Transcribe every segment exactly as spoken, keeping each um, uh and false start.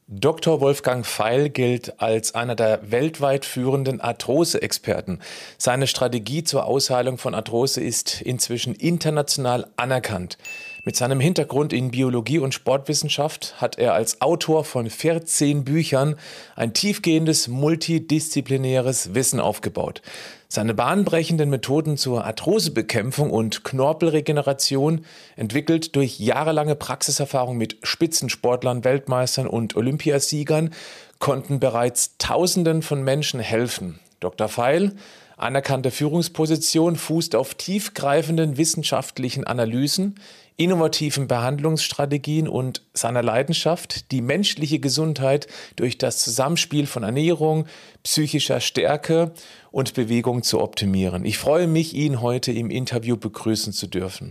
Doktor Wolfgang Feil gilt als einer der weltweit führenden Arthrose-Experten. Seine Strategie zur Ausheilung von Arthrose ist inzwischen international anerkannt. Mit seinem Hintergrund in Biologie und Sportwissenschaft hat er als Autor von vierzehn Büchern ein tiefgehendes, multidisziplinäres Wissen aufgebaut. Seine bahnbrechenden Methoden zur Arthrosebekämpfung und Knorpelregeneration, entwickelt durch jahrelange Praxiserfahrung mit Spitzensportlern, Weltmeistern und Olympiasiegern, konnten bereits Tausenden von Menschen helfen. Doktor Feil, anerkannte Führungsposition, fußt auf tiefgreifenden wissenschaftlichen Analysen, innovativen Behandlungsstrategien und seiner Leidenschaft, die menschliche Gesundheit durch das Zusammenspiel von Ernährung, psychischer Stärke und Bewegung zu optimieren. Ich freue mich, ihn heute im Interview begrüßen zu dürfen.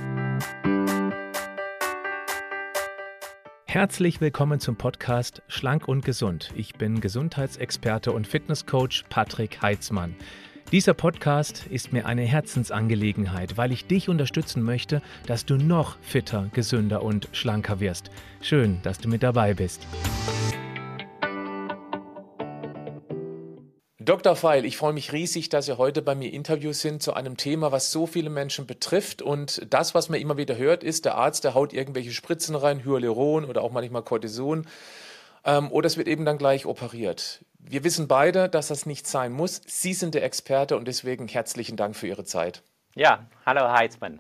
Herzlich willkommen zum Podcast Schlank und Gesund. Ich bin Gesundheitsexperte und Fitnesscoach Patrick Heitzmann. Dieser Podcast ist mir eine Herzensangelegenheit, weil ich dich unterstützen möchte, dass du noch fitter, gesünder und schlanker wirst. Schön, dass du mit dabei bist. Doktor Feil, ich freue mich riesig, dass Sie heute bei mir Interviews sind zu einem Thema, was so viele Menschen betrifft. Und das, was man immer wieder hört, ist, der Arzt, der haut irgendwelche Spritzen rein, Hyaluron oder auch manchmal Cortison. Ähm, oder es wird eben dann gleich operiert. Wir wissen beide, dass das nicht sein muss. Sie sind der Experte und deswegen herzlichen Dank für Ihre Zeit. Ja, hallo Herr Heitzmann.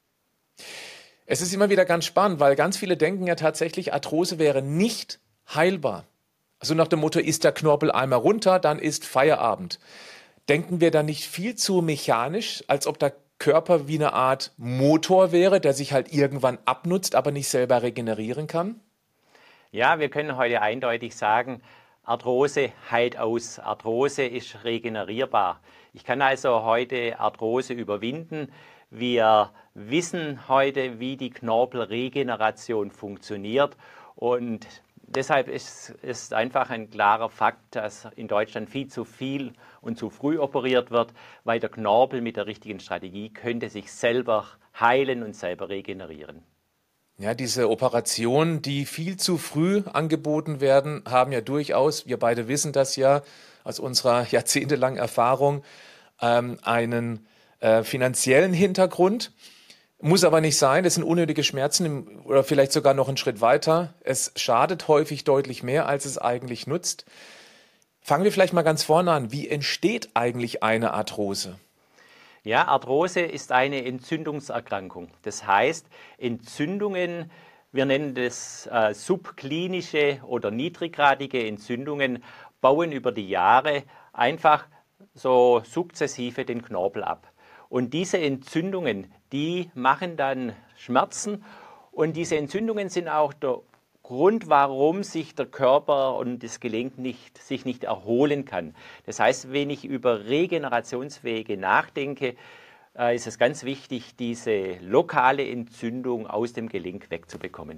Es ist immer wieder ganz spannend, weil ganz viele denken ja tatsächlich, Arthrose wäre nicht heilbar. Also nach dem Motto, ist der Knorpel einmal runter, dann ist Feierabend. Denken wir da nicht viel zu mechanisch, als ob der Körper wie eine Art Motor wäre, der sich halt irgendwann abnutzt, aber nicht selber regenerieren kann? Ja, wir können heute eindeutig sagen, Arthrose heilt aus. Arthrose ist regenerierbar. Ich kann also heute Arthrose überwinden. Wir wissen heute, wie die Knorpelregeneration funktioniert. Und deshalb ist es einfach ein klarer Fakt, dass in Deutschland viel zu viel und zu früh operiert wird, weil der Knorpel mit der richtigen Strategie könnte sich selber heilen und selber regenerieren. Ja, diese Operationen, die viel zu früh angeboten werden, haben ja durchaus, wir beide wissen das ja aus unserer jahrzehntelangen Erfahrung, ähm, einen äh, finanziellen Hintergrund. Muss aber nicht sein, das sind unnötige Schmerzen im, oder vielleicht sogar noch einen Schritt weiter. Es schadet häufig deutlich mehr, als es eigentlich nutzt. Fangen wir vielleicht mal ganz vorne an. Wie entsteht eigentlich eine Arthrose? Ja, Arthrose ist eine Entzündungserkrankung. Das heißt, Entzündungen, wir nennen das äh, subklinische oder niedriggradige Entzündungen, bauen über die Jahre einfach so sukzessive den Knorpel ab. Und diese Entzündungen, die machen dann Schmerzen und diese Entzündungen sind auch der Grund, warum sich der Körper und das Gelenk nicht, sich nicht erholen kann. Das heißt, wenn ich über Regenerationswege nachdenke, äh, ist es ganz wichtig, diese lokale Entzündung aus dem Gelenk wegzubekommen.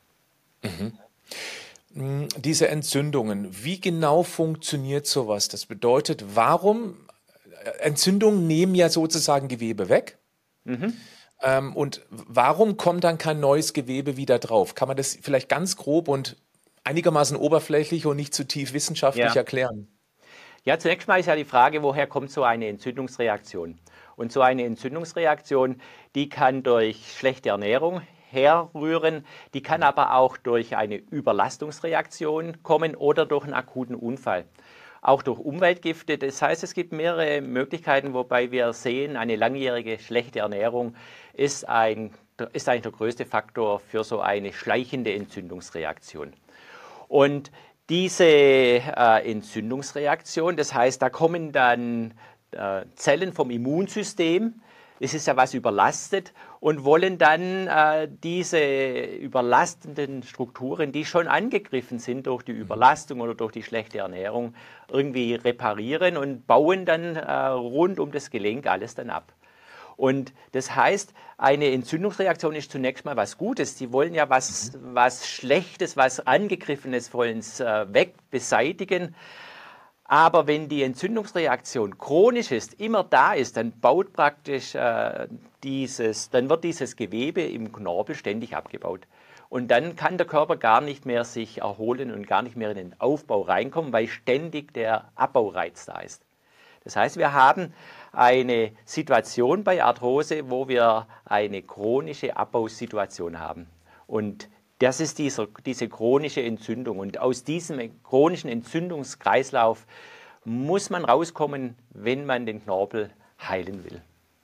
Mhm. Diese Entzündungen, wie genau funktioniert sowas? Das bedeutet, warum Entzündungen nehmen ja sozusagen Gewebe weg? Mhm. Ähm, und warum kommt dann kein neues Gewebe wieder drauf? Kann man das vielleicht ganz grob und einigermaßen oberflächlich und nicht zu tief wissenschaftlich Ja. erklären? Ja, zunächst mal ist ja die Frage, woher kommt so eine Entzündungsreaktion? Und so eine Entzündungsreaktion, die kann durch schlechte Ernährung herrühren, die kann aber auch durch eine Überlastungsreaktion kommen oder durch einen akuten Unfall. Auch durch Umweltgifte. Das heißt, es gibt mehrere Möglichkeiten, wobei wir sehen, eine langjährige schlechte Ernährung ist, ein, ist eigentlich der größte Faktor für so eine schleichende Entzündungsreaktion. Und diese äh, Entzündungsreaktion, das heißt, da kommen dann äh, Zellen vom Immunsystem, es ist ja was überlastet und wollen dann äh, diese überlastenden Strukturen, die schon angegriffen sind durch die Überlastung oder durch die schlechte Ernährung, irgendwie reparieren und bauen dann äh, rund um das Gelenk alles dann ab. Und das heißt, eine Entzündungsreaktion ist zunächst mal was Gutes. Die wollen ja was, was Schlechtes, was Angegriffenes wollen äh, weg, beseitigen. Aber wenn die Entzündungsreaktion chronisch ist, immer da ist, dann baut praktisch äh, dieses, dann wird dieses Gewebe im Knorpel ständig abgebaut. Und dann kann der Körper gar nicht mehr sich erholen und gar nicht mehr in den Aufbau reinkommen, weil ständig der Abbaureiz da ist. Das heißt, wir haben eine Situation bei Arthrose, wo wir eine chronische Abbausituation haben. Und das ist dieser, diese chronische Entzündung. Und aus diesem chronischen Entzündungskreislauf muss man rauskommen, wenn man den Knorpel heilen will.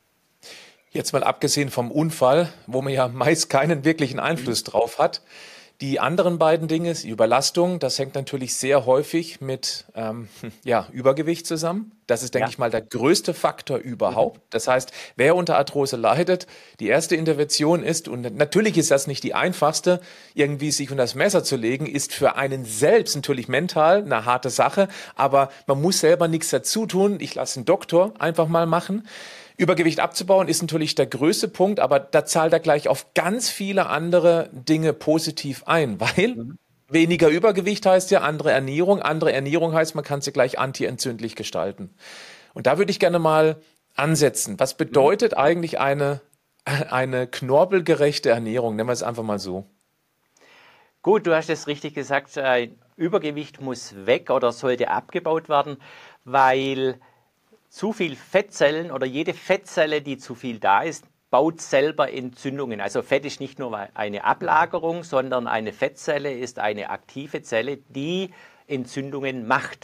Jetzt mal abgesehen vom Unfall, wo man ja meist keinen wirklichen Einfluss drauf hat. Die anderen beiden Dinge, die Überlastung, das hängt natürlich sehr häufig mit ähm, ja, Übergewicht zusammen. Das ist, denke ja. ich mal, der größte Faktor überhaupt. Das heißt, wer unter Arthrose leidet, die erste Intervention ist, und natürlich ist das nicht die einfachste, irgendwie sich unter das Messer zu legen, ist für einen selbst natürlich mental eine harte Sache, aber man muss selber nichts dazu tun. Ich lasse den Doktor einfach mal machen. Übergewicht abzubauen ist natürlich der größte Punkt, aber da zahlt er gleich auf ganz viele andere Dinge positiv ein, weil mhm. weniger Übergewicht heißt ja andere Ernährung, andere Ernährung heißt, man kann sie gleich antientzündlich gestalten. Und da würde ich gerne mal ansetzen. Was bedeutet mhm. eigentlich eine, eine knorpelgerechte Ernährung? Nennen wir es einfach mal so. Gut, du hast es richtig gesagt, Übergewicht muss weg oder sollte abgebaut werden, weil zu viel Fettzellen oder jede Fettzelle, die zu viel da ist, baut selber Entzündungen. Also Fett ist nicht nur eine Ablagerung, sondern eine Fettzelle ist eine aktive Zelle, die Entzündungen macht.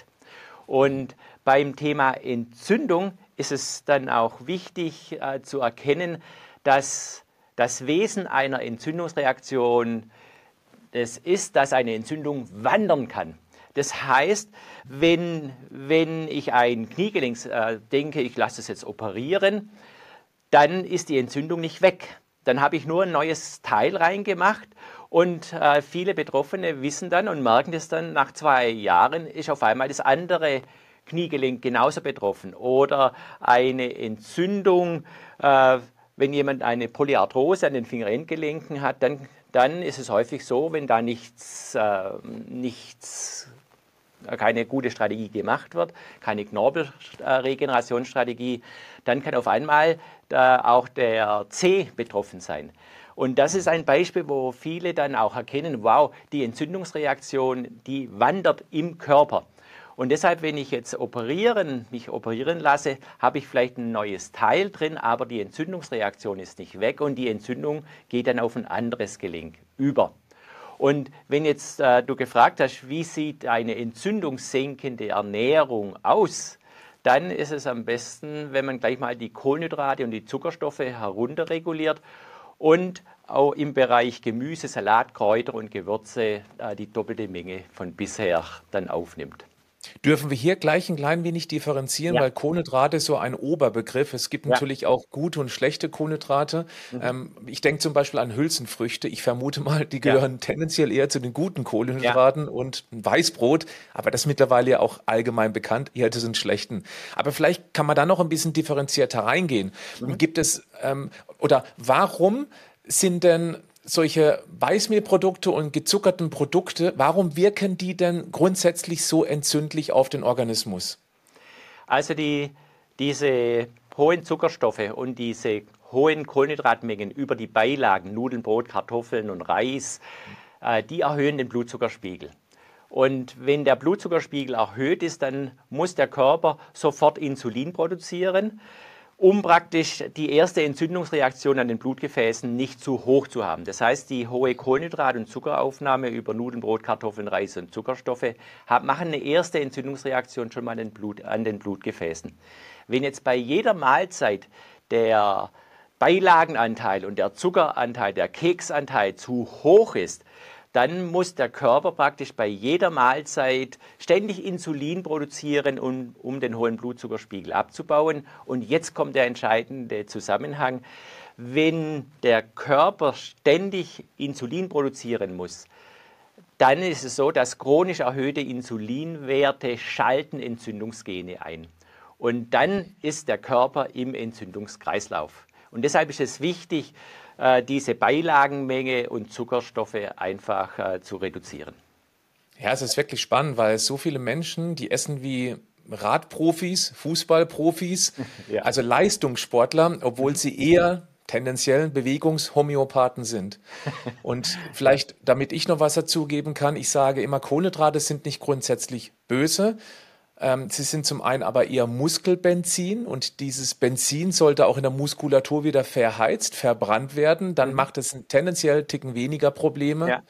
Und beim Thema Entzündung ist es dann auch wichtig äh, zu erkennen, dass das Wesen einer Entzündungsreaktion das ist, dass eine Entzündung wandern kann. Das heißt, wenn, wenn ich ein Kniegelenk äh, denke, ich lasse es jetzt operieren, dann ist die Entzündung nicht weg. Dann habe ich nur ein neues Teil reingemacht und äh, viele Betroffene wissen dann und merken das dann, nach zwei Jahren ist auf einmal das andere Kniegelenk genauso betroffen. Oder eine Entzündung, äh, wenn jemand eine Polyarthrose an den Fingerendgelenken hat, dann, dann ist es häufig so, wenn da nichts, äh, nichts keine gute Strategie gemacht wird, keine Knorpelregenerationsstrategie, dann kann auf einmal auch der Zeh betroffen sein. Und das ist ein Beispiel, wo viele dann auch erkennen, wow, die Entzündungsreaktion, die wandert im Körper. Und deshalb, wenn ich jetzt operieren, mich operieren lasse, habe ich vielleicht ein neues Teil drin, aber die Entzündungsreaktion ist nicht weg und die Entzündung geht dann auf ein anderes Gelenk über. Und wenn jetzt äh, du gefragt hast, wie sieht eine entzündungssenkende Ernährung aus, dann ist es am besten, wenn man gleich mal die Kohlenhydrate und die Zuckerstoffe herunterreguliert und auch im Bereich Gemüse, Salat, Kräuter und Gewürze äh, die doppelte Menge von bisher dann aufnimmt. Dürfen wir hier gleich ein klein wenig differenzieren, ja. weil Kohlenhydrate ist so ein Oberbegriff. Es gibt ja. natürlich auch gute und schlechte Kohlenhydrate. Mhm. Ähm, ich denke zum Beispiel an Hülsenfrüchte. Ich vermute mal, die gehören ja. tendenziell eher zu den guten Kohlenhydraten ja. und Weißbrot. Aber das ist mittlerweile ja auch allgemein bekannt, eher zu den schlechten. Aber vielleicht kann man da noch ein bisschen differenzierter reingehen. Mhm. Gibt es, ähm, oder warum sind denn solche Weißmehlprodukte und gezuckerten Produkte, warum wirken die denn grundsätzlich so entzündlich auf den Organismus? Also die, diese hohen Zuckerstoffe und diese hohen Kohlenhydratmengen über die Beilagen, Nudeln, Brot, Kartoffeln und Reis, äh, die erhöhen den Blutzuckerspiegel. Und wenn der Blutzuckerspiegel erhöht ist, dann muss der Körper sofort Insulin produzieren, um praktisch die erste Entzündungsreaktion an den Blutgefäßen nicht zu hoch zu haben. Das heißt, die hohe Kohlenhydrat- und Zuckeraufnahme über Nudeln, Brot, Kartoffeln, Reis und Zuckerstoffe machen eine erste Entzündungsreaktion schon mal an den, Blut, an den Blutgefäßen. Wenn jetzt bei jeder Mahlzeit der Beilagenanteil und der Zuckeranteil, der Keksanteil zu hoch ist, dann muss der Körper praktisch bei jeder Mahlzeit ständig Insulin produzieren, um, um den hohen Blutzuckerspiegel abzubauen. Und jetzt kommt der entscheidende Zusammenhang. Wenn der Körper ständig Insulin produzieren muss, dann ist es so, dass chronisch erhöhte Insulinwerte schalten Entzündungsgene ein. Und dann ist der Körper im Entzündungskreislauf. Und deshalb ist es wichtig, diese Beilagenmenge und Zuckerstoffe einfach äh, zu reduzieren. Ja, es ist wirklich spannend, weil so viele Menschen, die essen wie Radprofis, Fußballprofis, ja. also Leistungssportler, obwohl sie eher tendenziell Bewegungshomöopathen sind. Und vielleicht, damit ich noch was dazugeben kann, ich sage immer, Kohlenhydrate sind nicht grundsätzlich böse. Ähm, sie sind zum einen aber eher Muskelbenzin und dieses Benzin sollte auch in der Muskulatur wieder verheizt, verbrannt werden. Dann mhm. macht es tendenziell Ticken weniger Probleme. Ja.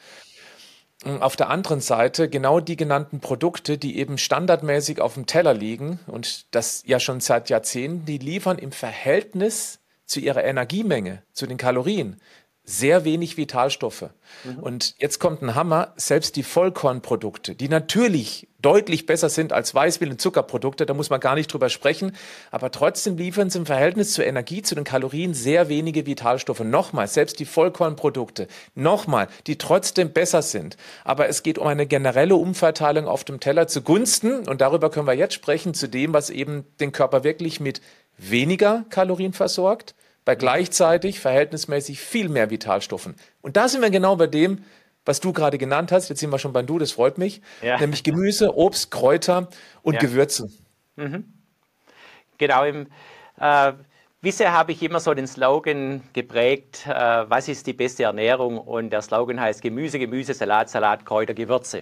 Auf der anderen Seite genau die genannten Produkte, die eben standardmäßig auf dem Teller liegen und das ja schon seit Jahrzehnten, die liefern im Verhältnis zu ihrer Energiemenge, zu den Kalorien, sehr wenig Vitalstoffe. Mhm. Und jetzt kommt ein Hammer, selbst die Vollkornprodukte, die natürlich deutlich besser sind als Weißmehl- und Zuckerprodukte, da muss man gar nicht drüber sprechen, aber trotzdem liefern sie im Verhältnis zur Energie, zu den Kalorien sehr wenige Vitalstoffe. Nochmal, selbst die Vollkornprodukte, nochmal, die trotzdem besser sind. Aber es geht um eine generelle Umverteilung auf dem Teller zugunsten, und darüber können wir jetzt sprechen, zu dem, was eben den Körper wirklich mit weniger Kalorien versorgt, bei gleichzeitig verhältnismäßig viel mehr Vitalstoffen. Und da sind wir genau bei dem, was du gerade genannt hast. Jetzt sind wir schon beim Du, das freut mich. Ja. Nämlich Gemüse, Obst, Kräuter und ja. Gewürze. Mhm. Genau. Im, äh, bisher habe ich immer so den Slogan geprägt, äh, was ist die beste Ernährung? Und der Slogan heißt Gemüse, Gemüse, Salat, Salat, Kräuter, Gewürze.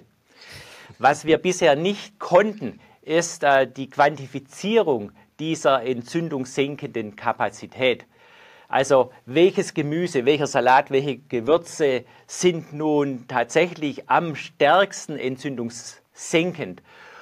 Was wir bisher nicht konnten, ist äh, die Quantifizierung dieser entzündungssenkenden Kapazität. Also welches Gemüse, welcher Salat, welche Gewürze sind nun tatsächlich am stärksten entzündungssenkend?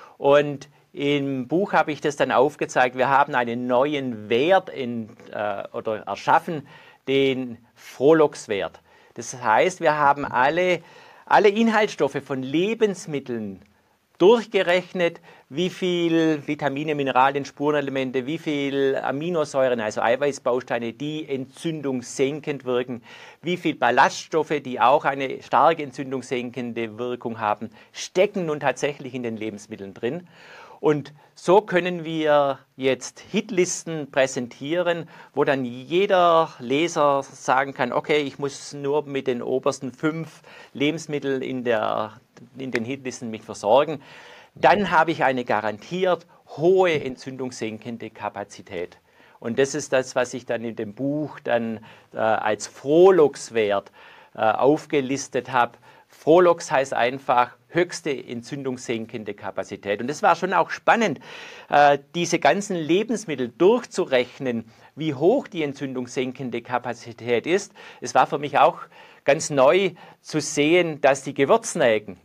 Und im Buch habe ich das dann aufgezeigt. Wir haben einen neuen Wert in, äh, oder erschaffen, den Frohlockswert. Das heißt, wir haben alle, alle Inhaltsstoffe von Lebensmitteln durchgerechnet, wie viel Vitamine, Mineralien, Spurenelemente, wie viel Aminosäuren, also Eiweißbausteine, die entzündungssenkend wirken, wie viel Ballaststoffe, die auch eine stark entzündungssenkende Wirkung haben, stecken nun tatsächlich in den Lebensmitteln drin. Und so können wir jetzt Hitlisten präsentieren, wo dann jeder Leser sagen kann, okay, ich muss nur mit den obersten fünf Lebensmitteln in, der, in den Hitlisten mich versorgen. Dann habe ich eine garantiert hohe entzündungssenkende Kapazität. Und das ist das, was ich dann in dem Buch dann äh, als Frohlockswert äh, aufgelistet habe. Frohlox heißt einfach höchste entzündungssenkende Kapazität. Und es war schon auch spannend, äh, diese ganzen Lebensmittel durchzurechnen, wie hoch die entzündungssenkende Kapazität ist. Es war für mich auch ganz neu zu sehen, dass die Gewürznelken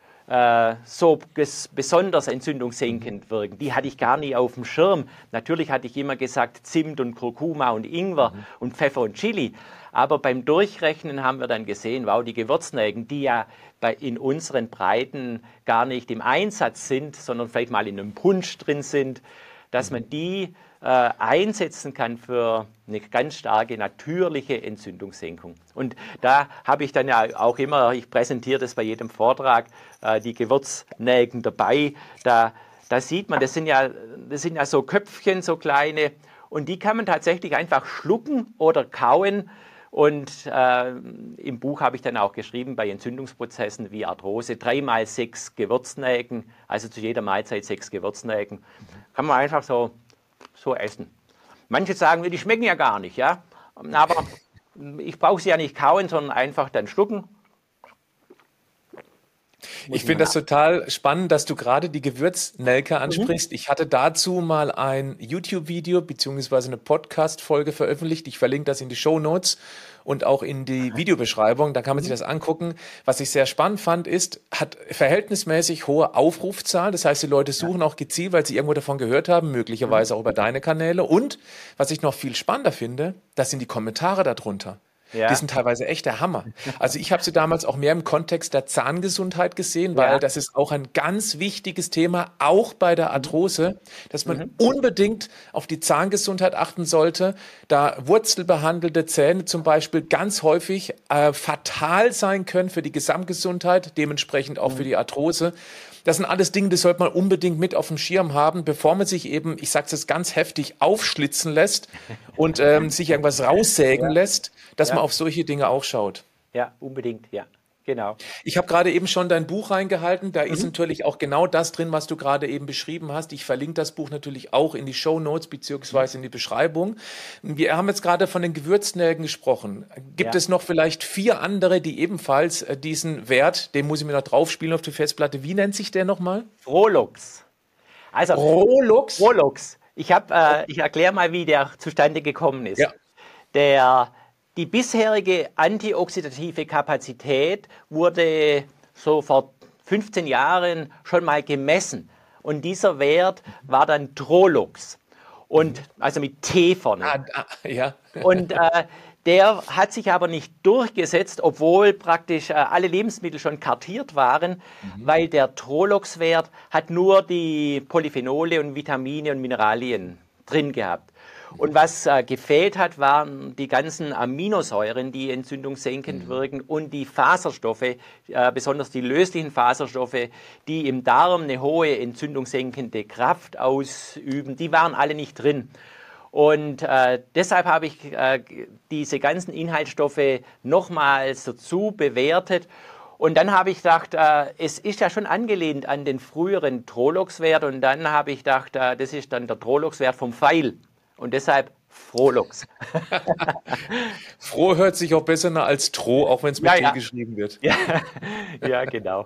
äh, so besonders entzündungssenkend wirken. Die hatte ich gar nie auf dem Schirm. Natürlich hatte ich immer gesagt Zimt und Kurkuma und Ingwer mhm. und Pfeffer und Chili. Aber beim Durchrechnen haben wir dann gesehen, wow, die Gewürznelken, die ja bei, in unseren Breiten gar nicht im Einsatz sind, sondern vielleicht mal in einem Punsch drin sind, dass man die äh, einsetzen kann für eine ganz starke natürliche Entzündungssenkung. Und da habe ich dann ja auch immer, ich präsentiere das bei jedem Vortrag, äh, die Gewürznelken dabei. Da, da sieht man, das sind, ja, das sind ja so Köpfchen, so kleine, und die kann man tatsächlich einfach schlucken oder kauen. Und äh, im Buch habe ich dann auch geschrieben, bei Entzündungsprozessen wie Arthrose, drei mal sechs Gewürznelken, also zu jeder Mahlzeit sechs Gewürznelken, kann man einfach so, so essen. Manche sagen, die schmecken ja gar nicht, ja, aber ich brauche sie ja nicht kauen, sondern einfach dann schlucken. Ich finde das total spannend, dass du gerade die Gewürznelke ansprichst. Mhm. Ich hatte dazu mal ein YouTube-Video bzw. eine Podcast-Folge veröffentlicht. Ich verlinke das in die Shownotes und auch in die Videobeschreibung. Da kann man sich das angucken. Was ich sehr spannend fand, ist, hat verhältnismäßig hohe Aufrufzahl. Das heißt, die Leute suchen auch gezielt, weil sie irgendwo davon gehört haben, möglicherweise auch über deine Kanäle. Und was ich noch viel spannender finde, das sind die Kommentare darunter. Ja. Die sind teilweise echt der Hammer. Also ich habe sie damals auch mehr im Kontext der Zahngesundheit gesehen, weil ja. das ist auch ein ganz wichtiges Thema, auch bei der Arthrose, dass man mhm. unbedingt auf die Zahngesundheit achten sollte, da wurzelbehandelte Zähne zum Beispiel ganz häufig äh, fatal sein können für die Gesamtgesundheit, dementsprechend auch mhm. für die Arthrose. Das sind alles Dinge, die sollte man unbedingt mit auf dem Schirm haben, bevor man sich eben, ich sage es jetzt ganz heftig, aufschlitzen lässt und ähm, sich irgendwas raussägen ja. lässt, dass ja. man auf solche Dinge auch schaut. Ja, unbedingt, ja. Genau. Ich habe gerade eben schon dein Buch reingehalten. Da ist Mhm. natürlich auch genau das drin, was du gerade eben beschrieben hast. Ich verlinke das Buch natürlich auch in die Shownotes beziehungsweise in die Beschreibung. Wir haben jetzt gerade von den Gewürznelken gesprochen. Gibt Ja. es noch vielleicht vier andere, die ebenfalls äh, diesen Wert, den muss ich mir noch draufspielen auf die Festplatte. Wie nennt sich der nochmal? Frolux. Also Rolux? Frolux. Ich habe, äh, ich erkläre mal, wie der zustande gekommen ist. Ja. Der, die bisherige antioxidative Kapazität wurde so vor fünfzehn Jahren schon mal gemessen. Und dieser Wert war dann Trolux. Und, also mit T vorne. Ah, ah, ja. Und äh, der hat sich aber nicht durchgesetzt, obwohl praktisch äh, alle Lebensmittel schon kartiert waren, mhm. weil der Trolux-Wert hat nur die Polyphenole und Vitamine und Mineralien drin gehabt. Und was äh, gefehlt hat, waren die ganzen Aminosäuren, die entzündungssenkend mhm. wirken, und die Faserstoffe, äh, besonders die löslichen Faserstoffe, die im Darm eine hohe entzündungssenkende Kraft ausüben, die waren alle nicht drin. Und äh, deshalb habe ich äh, diese ganzen Inhaltsstoffe nochmals dazu bewertet. Und dann habe ich gedacht, äh, es ist ja schon angelehnt an den früheren Trolux-Wert. Und dann habe ich gedacht, äh, das ist dann der Trolux-Wert vom Pfeil. Und deshalb Frolux. Froh hört sich auch besser an als Tro, auch wenn es mit Ja, T ja. geschrieben wird. Ja, ja, genau.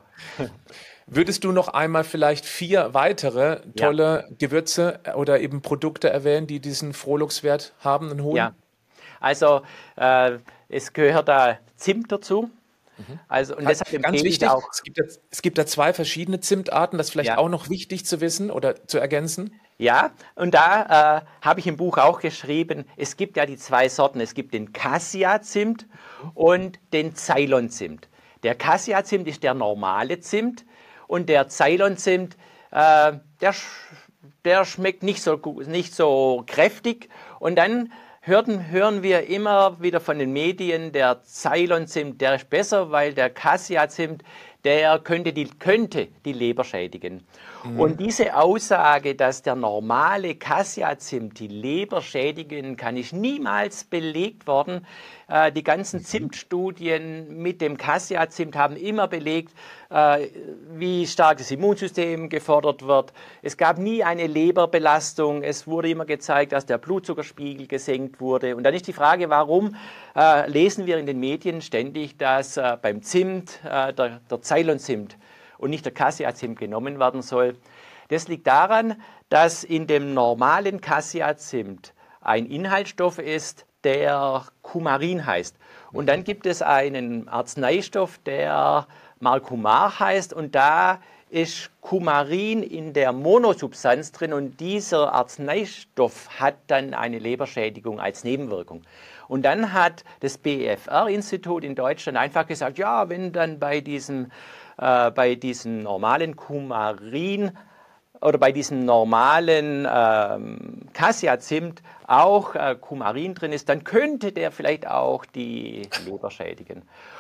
Würdest du noch einmal vielleicht vier weitere tolle Gewürze oder eben Produkte erwähnen, die diesen Frolux-Wert haben, einen hohen? Ja, also äh, es gehört da Zimt dazu. Also, und deshalb Ganz empfehle ich wichtig, auch. es gibt, da, es gibt da zwei verschiedene Zimtarten, das ist vielleicht Ja. auch noch wichtig zu wissen oder zu ergänzen. Ja, und da äh, habe ich im Buch auch geschrieben, es gibt ja die zwei Sorten. Es gibt den Cassia-Zimt und den Ceylon-Zimt. Der Cassia-Zimt ist der normale Zimt und der Ceylon-Zimt, äh, der, sch der schmeckt nicht so, gut, nicht so kräftig. Und dann hörten, hören wir immer wieder von den Medien, der Ceylon-Zimt, der ist besser, weil der Cassia-Zimt, der könnte die, könnte die Leber schädigen. Mhm. Und diese Aussage, dass der normale Cassia-Zimt die Leber schädigen kann, ist niemals belegt worden. Äh, die ganzen Zimtstudien mit dem Cassia-Zimt haben immer belegt, äh, wie stark das Immunsystem gefordert wird. Es gab nie eine Leberbelastung. Es wurde immer gezeigt, dass der Blutzuckerspiegel gesenkt wurde. Und dann ist die Frage, warum äh, lesen wir in den Medien ständig, dass äh, beim Zimt äh, der, der Ceylon-Zimt und nicht der Cassia-Zimt genommen werden soll. Das liegt daran, dass in dem normalen Cassia-Zimt ein Inhaltsstoff ist, der Coumarin heißt. Und dann gibt es einen Arzneistoff, der Marcumar heißt, und da ist Coumarin in der Monosubstanz drin, und dieser Arzneistoff hat dann eine Leberschädigung als Nebenwirkung. Und dann hat das B F R-Institut in Deutschland einfach gesagt, ja, wenn dann bei diesem, äh, bei diesem normalen Coumarin oder bei diesem normalen ähm, Cassia-Zimt auch äh, Coumarin drin ist, dann könnte der vielleicht auch die Leber schädigen.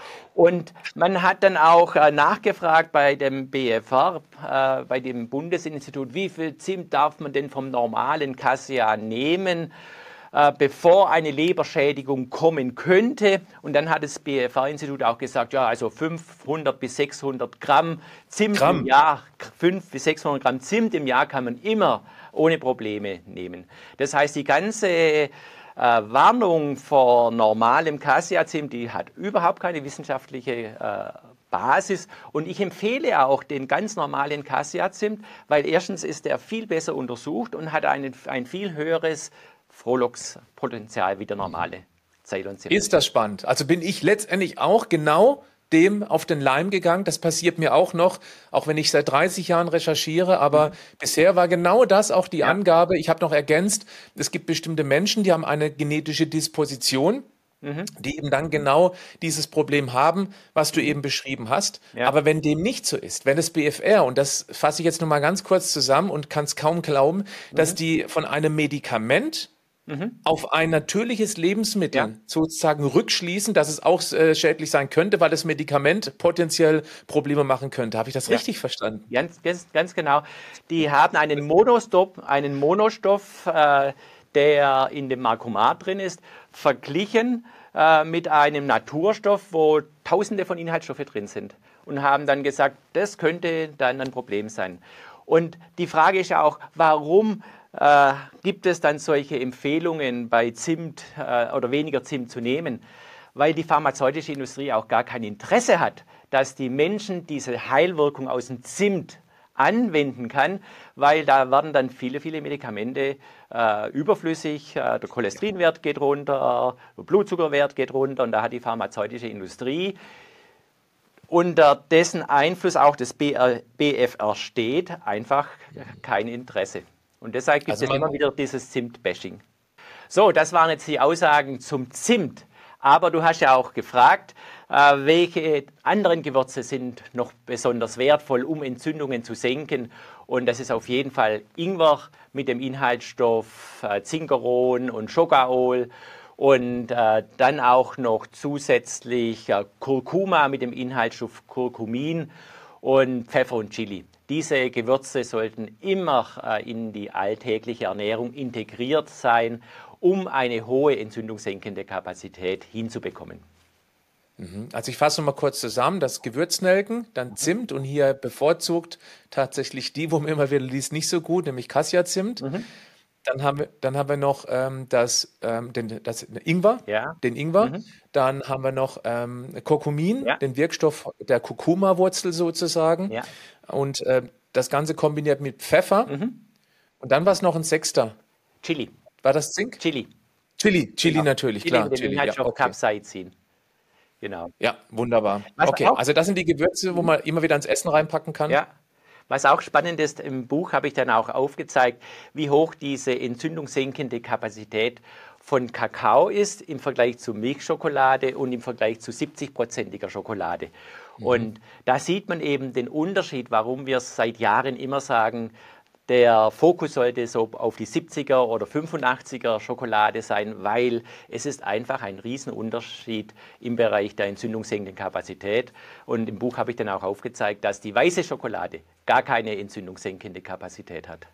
Und man hat dann auch äh, nachgefragt bei dem B F R, äh, bei dem Bundesinstitut, wie viel Zimt darf man denn vom normalen Cassia nehmen, äh, bevor eine Leberschädigung kommen könnte. Und dann hat das B F R-Institut auch gesagt, ja, also fünfhundert bis sechshundert Gramm Zimt Gramm. im Jahr, fünfhundert bis sechshundert Gramm Zimt im Jahr kann man immer ohne Probleme nehmen. Das heißt, die ganze äh, Warnung vor normalem Cassia-Zimt, die hat überhaupt keine wissenschaftliche äh, Basis. Und ich empfehle auch den ganz normalen Cassia-Zimt, weil erstens ist er viel besser untersucht und hat einen, ein viel höheres Frolux-Potenzial wie der normale Ceylon-Zimt. Ist das spannend. Also bin ich letztendlich auch genau dem auf den Leim gegangen. Das passiert mir auch noch, auch wenn ich seit dreißig Jahren recherchiere. Aber mhm. bisher war genau das auch die ja. Angabe. Ich habe noch ergänzt, es gibt bestimmte Menschen, die haben eine genetische Disposition, mhm. die eben dann genau dieses Problem haben, was du eben beschrieben hast. Ja. Aber wenn dem nicht so ist, wenn das B F R, und das fasse ich jetzt noch mal ganz kurz zusammen und kann es kaum glauben, mhm. dass die von einem Medikament Mhm. auf ein natürliches Lebensmittel ja. sozusagen rückschließen, dass es auch äh, schädlich sein könnte, weil das Medikament potenziell Probleme machen könnte. Habe ich das ja. richtig verstanden? Ganz, ganz, ganz genau. Die haben einen Monostoff, einen Monostoff, äh, der in dem Marcumar drin ist, verglichen äh, mit einem Naturstoff, wo tausende von Inhaltsstoffen drin sind und haben dann gesagt, das könnte dann ein Problem sein. Und die Frage ist ja auch, warum äh, gibt es dann solche Empfehlungen bei Zimt äh, oder weniger Zimt zu nehmen? Weil die pharmazeutische Industrie auch gar kein Interesse hat, dass die Menschen diese Heilwirkung aus dem Zimt anwenden kann, weil da werden dann viele, viele Medikamente äh, überflüssig, äh, der Cholesterinwert geht runter, der Blutzuckerwert geht runter und da hat die pharmazeutische Industrie, unter dessen Einfluss auch das B F R steht, einfach kein Interesse. Und deshalb gibt also es immer wieder dieses Zimt-Bashing. So, das waren jetzt die Aussagen zum Zimt. Aber du hast ja auch gefragt, äh, welche anderen Gewürze sind noch besonders wertvoll, um Entzündungen zu senken. Und das ist auf jeden Fall Ingwer mit dem Inhaltsstoff äh, Zinkeron und Schogaol. Und äh, dann auch noch zusätzlich äh, Kurkuma mit dem Inhaltsstoff Kurkumin und Pfeffer und Chili. Diese Gewürze sollten immer äh, in die alltägliche Ernährung integriert sein, um eine hohe entzündungssenkende Kapazität hinzubekommen. Also ich fasse noch mal kurz zusammen, das Gewürznelken, dann Zimt und hier bevorzugt tatsächlich die, wo man immer wieder liest, nicht so gut, nämlich Cassia-Zimt. Mhm. Dann haben wir, dann haben wir noch ähm, das, ähm, den, das Ingwer, ja. den Ingwer. Mhm. Dann haben wir noch ähm, Kurkumin, ja. den Wirkstoff der Kurkuma-Wurzel sozusagen. Ja. Und äh, das Ganze kombiniert mit Pfeffer. Mhm. Und dann war es noch ein Sechster. Chili. War das Zink? Chili. Chili, Chili genau. natürlich, Chili klar. mit dem Chili, Inhaltsstoff ja, okay. Capsaicin. Genau. Ja, wunderbar. Was okay, auch, also das sind die Gewürze, wo man immer wieder ins Essen reinpacken kann. Ja. Was auch spannend ist, im Buch habe ich dann auch aufgezeigt, wie hoch diese entzündungssenkende Kapazität von Kakao ist im Vergleich zu Milchschokolade und im Vergleich zu siebzig-prozentiger Schokolade. Mhm. Und da sieht man eben den Unterschied, warum wir seit Jahren immer sagen, der Fokus sollte so auf die siebziger oder fünfundachtziger Schokolade sein, weil es ist einfach ein Riesenunterschied im Bereich der entzündungssenkenden Kapazität. Und im Buch habe ich dann auch aufgezeigt, dass die weiße Schokolade gar keine entzündungssenkende Kapazität hat.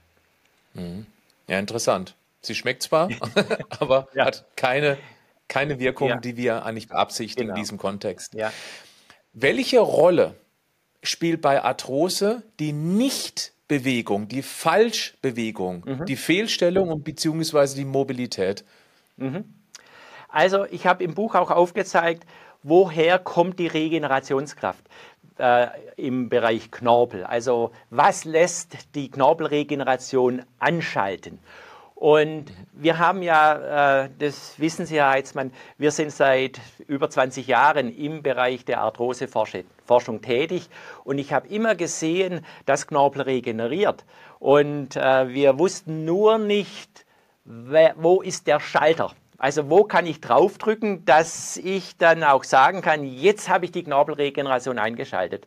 Ja, interessant. Sie schmeckt zwar, aber ja. hat keine, keine Wirkung, ja. die wir eigentlich beabsichtigen genau. in diesem Kontext. Ja. Welche Rolle spielt bei Arthrose die Nichtbewegung, die Falschbewegung, mhm. die Fehlstellung und beziehungsweise die Mobilität? Mhm. Also ich habe im Buch auch aufgezeigt, woher kommt die Regenerationskraft äh, im Bereich Knorpel. Also was lässt die Knorpelregeneration anschalten? Und wir haben ja, äh, das wissen Sie, Herr Heitzmann, wir sind seit über zwanzig Jahren im Bereich der Arthroseforschung tätig und ich habe immer gesehen, dass Knorpel regeneriert. Und äh, wir wussten nur nicht, wo ist der Schalter. Also wo kann ich draufdrücken, dass ich dann auch sagen kann, jetzt habe ich die Knorpelregeneration eingeschaltet.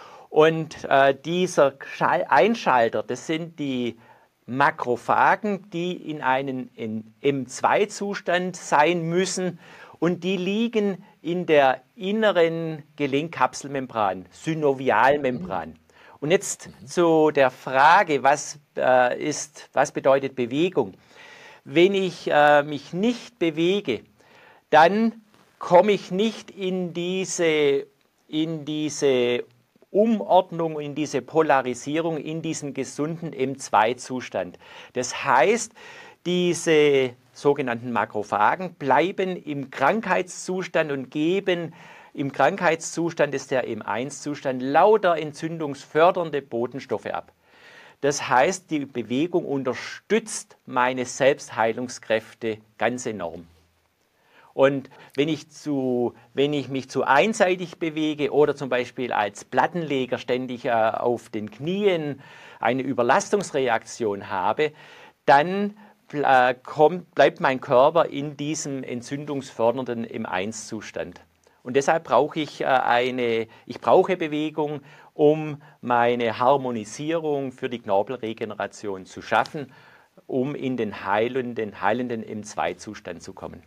Und äh, dieser Schall- Einschalter, das sind die Makrophagen, die in einem M zwei Zustand sein müssen und die liegen in der inneren Gelenkkapselmembran, Synovialmembran. Und jetzt zu der Frage, was, äh, ist, was bedeutet Bewegung? Wenn ich äh, mich nicht bewege, dann komme ich nicht in diese, in diese Umordnung, in diese Polarisierung, in diesen gesunden M zwei Zustand. Das heißt, diese sogenannten Makrophagen bleiben im Krankheitszustand und geben im Krankheitszustand, ist der M eins Zustand, lauter entzündungsfördernde Botenstoffe ab. Das heißt, die Bewegung unterstützt meine Selbstheilungskräfte ganz enorm. Und wenn ich, zu, wenn ich mich zu einseitig bewege oder zum Beispiel als Plattenleger ständig äh, auf den Knien eine Überlastungsreaktion habe, dann äh, kommt, bleibt mein Körper in diesem entzündungsfördernden M eins Zustand. Und deshalb brauche ich äh, eine, ich brauche Bewegung, um meine Harmonisierung für die Knorpelregeneration zu schaffen, um in den heilenden, heilenden M zwei Zustand zu kommen.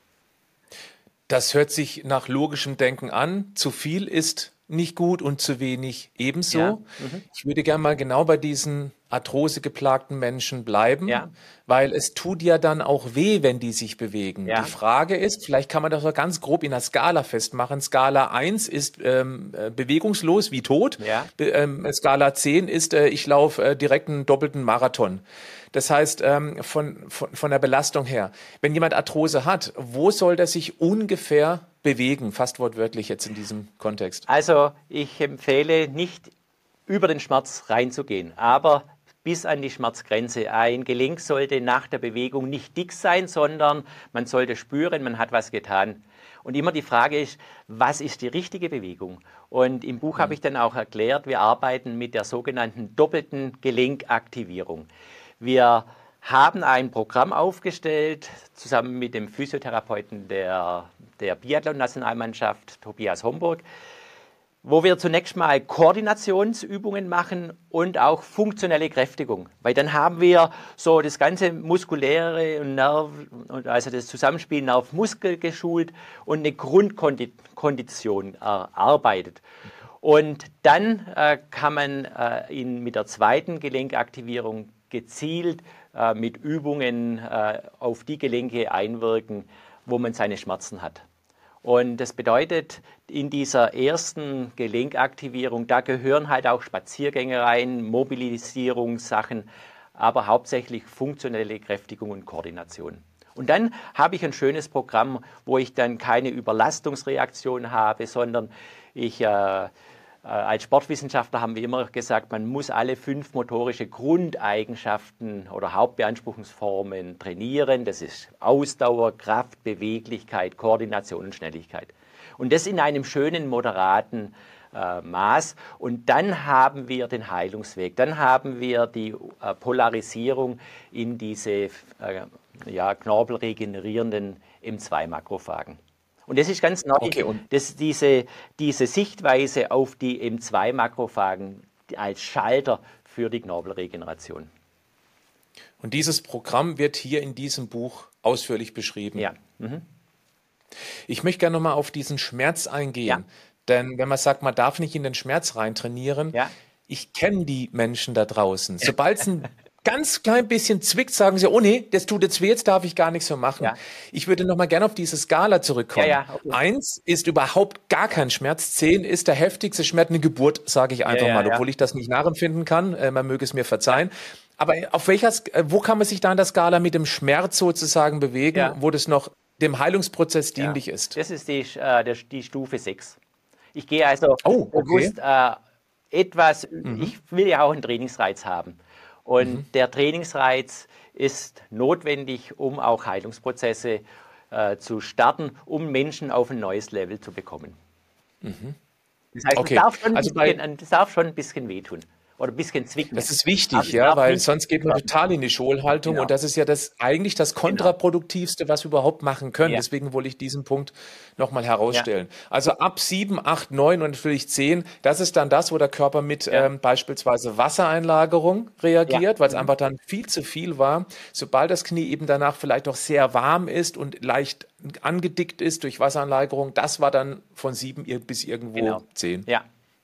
Das hört sich nach logischem Denken an. Zu viel ist nicht gut und zu wenig ebenso. Ja. Mhm. Ich würde gerne mal genau bei diesen arthrosegeplagten Menschen bleiben, Ja. weil es tut ja dann auch weh, wenn die sich bewegen. Ja. Die Frage ist, vielleicht kann man das so ganz grob in der Skala festmachen. Skala eins ist ähm, äh, bewegungslos wie tot. Ja. Be ähm, Skala zehn ist, äh, ich laufe äh, direkt einen doppelten Marathon. Das heißt, ähm, von, von, von der Belastung her, wenn jemand Arthrose hat, wo soll der sich ungefähr bewegen, fast wortwörtlich jetzt in diesem Kontext? Also ich empfehle nicht über den Schmerz reinzugehen, aber bis an die Schmerzgrenze. Ein Gelenk sollte nach der Bewegung nicht dick sein, sondern man sollte spüren, man hat was getan. Und immer die Frage ist, was ist die richtige Bewegung? Und im Buch mhm. habe ich dann auch erklärt, wir arbeiten mit der sogenannten doppelten Gelenkaktivierung. Wir haben ein Programm aufgestellt, zusammen mit dem Physiotherapeuten der, der Biathlon-Nationalmannschaft, Tobias Homburg, wo wir zunächst mal Koordinationsübungen machen und auch funktionelle Kräftigung. Weil dann haben wir so das ganze Muskuläre und Nerv, also das Zusammenspiel Nerv-Muskel geschult und eine Grundkondition erarbeitet. Und dann äh, kann man äh, ihn mit der zweiten Gelenkaktivierung gezielt äh, mit Übungen äh, auf die Gelenke einwirken, wo man seine Schmerzen hat. Und das bedeutet, in dieser ersten Gelenkaktivierung, da gehören halt auch Spaziergänge rein, Mobilisierungssachen, aber hauptsächlich funktionelle Kräftigung und Koordination. Und dann habe ich ein schönes Programm, wo ich dann keine Überlastungsreaktion habe, sondern ich... Äh, Als Sportwissenschaftler haben wir immer gesagt, man muss alle fünf motorische Grundeigenschaften oder Hauptbeanspruchungsformen trainieren. Das ist Ausdauer, Kraft, Beweglichkeit, Koordination und Schnelligkeit. Und das in einem schönen, moderaten äh, Maß. Und dann haben wir den Heilungsweg. Dann haben wir die äh, Polarisierung in diese äh, ja, knorpelregenerierenden M zwei Makrophagen. Und das ist ganz neu, okay, und dass diese, diese Sichtweise auf die M zwei Makrophagen als Schalter für die Knorpelregeneration. Und dieses Programm wird hier in diesem Buch ausführlich beschrieben. Ja. Mhm. Ich möchte gerne nochmal auf diesen Schmerz eingehen. Ja. Denn wenn man sagt, man darf nicht in den Schmerz rein trainieren, Ja. ich kenne die Menschen da draußen. Sobald es ein ganz klein bisschen zwickt, sagen sie, oh nee, das tut jetzt weh, jetzt darf ich gar nichts so machen. Ja. Ich würde noch mal gerne auf diese Skala zurückkommen. Ja, ja, okay. Eins ist überhaupt gar kein Schmerz, zehn ist der heftigste Schmerz, eine Geburt, sage ich einfach Ja, ja, mal, ja. obwohl ich das nicht nachempfinden kann, äh, man möge es mir verzeihen. Aber auf welcher, Sk- äh, wo kann man sich da an der Skala mit dem Schmerz sozusagen bewegen, Ja. wo das noch dem Heilungsprozess Ja. dienlich ist? Das ist die, äh, der, die Stufe sechs. Ich gehe also Oh, okay. bewusst äh, etwas, ich will ja auch einen Trainingsreiz haben. Und Mhm. der Trainingsreiz ist notwendig, um auch Heilungsprozesse äh, zu starten, um Menschen auf ein neues Level zu bekommen. Das heißt, Okay. es, darf schon ein Also bei- bisschen, es darf schon ein bisschen wehtun oder ein bisschen zwicken. Das ist Aber wichtig, es ja, darf weil nicht- sonst geht man total in die Schonhaltung Genau. und das ist ja das eigentlich das kontraproduktivste, was wir überhaupt machen können. Ja. Deswegen wollte ich diesen Punkt nochmal herausstellen. Also ab sieben, acht, neun und natürlich zehn, das ist dann das, wo der Körper mit Ja. ähm, beispielsweise Wassereinlagerung reagiert, Ja. weil es einfach dann viel zu viel war. Sobald das Knie eben danach vielleicht auch sehr warm ist und leicht angedickt ist durch Wassereinlagerung, das war dann von sieben ir- bis irgendwo Genau. zehn. Ja.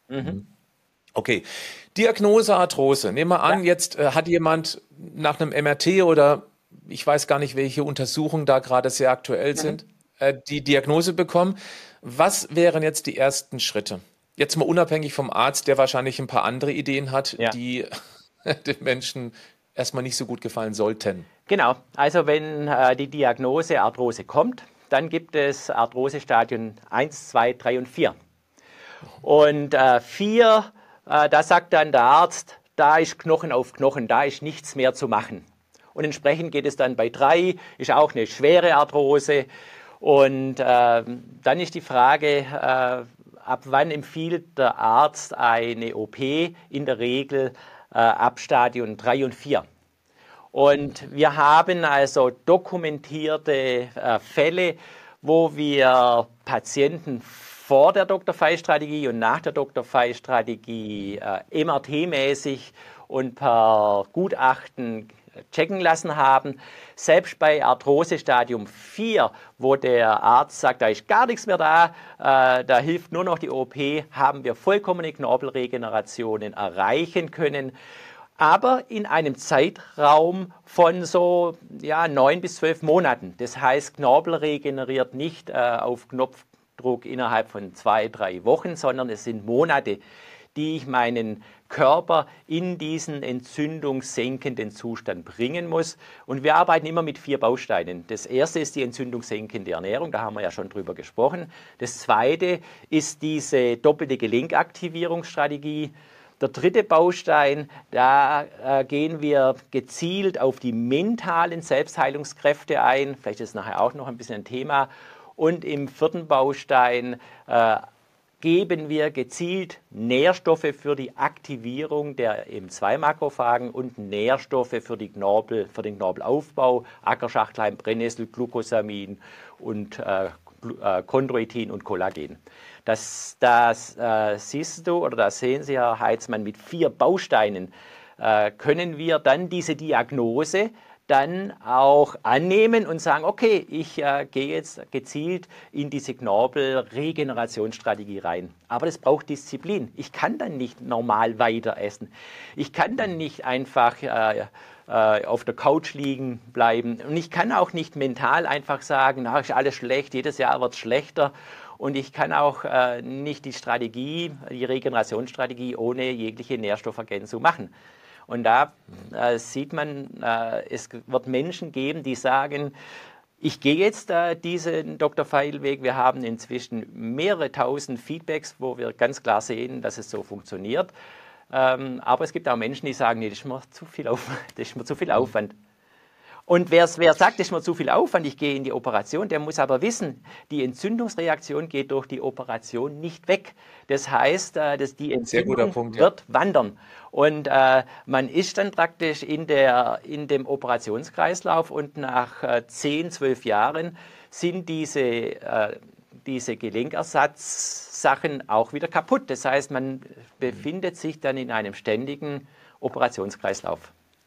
Okay, Diagnose Arthrose. Nehmen wir an, Ja. jetzt äh, hat jemand nach einem M R T oder ich weiß gar nicht, welche Untersuchungen da gerade sehr aktuell sind, äh, die Diagnose bekommen. Was wären jetzt die ersten Schritte? Jetzt mal unabhängig vom Arzt, der wahrscheinlich ein paar andere Ideen hat, Ja. die den Menschen erstmal nicht so gut gefallen sollten. Genau, also wenn äh, die Diagnose Arthrose kommt, dann gibt es Arthrosestadien eins, zwei, drei und vier. Und äh, vier, äh, da sagt dann der Arzt, da ist Knochen auf Knochen, da ist nichts mehr zu machen. Und entsprechend geht es dann bei drei, ist auch eine schwere Arthrose. Und äh, dann ist die Frage, äh, ab wann empfiehlt der Arzt eine O P? In der Regel äh, ab Stadium drei und vier. Und wir haben also dokumentierte äh, Fälle, wo wir Patienten vor der Doktor-Fey-Strategie und nach der Doktor-Fey-Strategie äh, M R T-mäßig und per Gutachten checken lassen haben. Selbst bei Arthrose Stadium vier, wo der Arzt sagt, da ist gar nichts mehr da, äh, da hilft nur noch die O P, haben wir vollkommene Knorpelregenerationen erreichen können. aber in einem Zeitraum von so ja, neun bis zwölf Monaten. Das heißt, Knorpel regeneriert nicht äh, auf Knopfdruck innerhalb von zwei, drei Wochen, sondern es sind Monate, die ich meinen Körper in diesen entzündungssenkenden Zustand bringen muss. Und wir arbeiten immer mit vier Bausteinen. Das erste ist die entzündungssenkende Ernährung, da haben wir ja schon drüber gesprochen. Das zweite ist diese doppelte Gelenkaktivierungsstrategie. Der dritte Baustein, da äh, gehen wir gezielt auf die mentalen Selbstheilungskräfte ein. Vielleicht ist nachher auch noch ein bisschen ein Thema. Und im vierten Baustein äh, geben wir gezielt Nährstoffe für die Aktivierung der E M zwei Makrophagen und Nährstoffe für, die Knorpel, für den Knorpelaufbau, Ackerschachtleim, Brennnessel, Glucosamin und äh, Chondroitin und Kollagen. Das, das äh, siehst du oder das sehen Sie, Herr Heitzmann, mit vier Bausteinen äh, können wir dann diese Diagnose dann auch annehmen und sagen, okay, ich äh, gehe jetzt gezielt in diese Knorpel-Regenerationsstrategie rein. Aber das braucht Disziplin. Ich kann dann nicht normal weiter essen. Ich kann dann nicht einfach äh, äh, auf der Couch liegen bleiben. Und ich kann auch nicht mental einfach sagen, na, ist alles schlecht, jedes Jahr wird es schlechter. Und ich kann auch äh, nicht die Strategie, die Regenerationsstrategie ohne jegliche Nährstoffergänzung machen. Und da äh, sieht man, äh, es wird Menschen geben, die sagen, ich gehe jetzt äh, diesen Doktor Veil-Weg. Wir haben inzwischen mehrere tausend Feedbacks, wo wir ganz klar sehen, dass es so funktioniert. Ähm, aber es gibt auch Menschen, die sagen, nee, das ist mir zu viel Aufwand. Das ist mir zu viel Aufwand. Und wer, wer sagt, das ist mir zu viel Aufwand, ich gehe in die Operation, der muss aber wissen, die Entzündungsreaktion geht durch die Operation nicht weg. Das heißt, äh, dass die Entzündung Punkt, ja. wird wandern. Und äh, man ist dann praktisch in, der, in dem Operationskreislauf und nach äh, zehn, zwölf Jahren sind diese, äh, diese Gelenkersatzsachen auch wieder kaputt. Das heißt, man befindet sich dann in einem ständigen Operationskreislauf.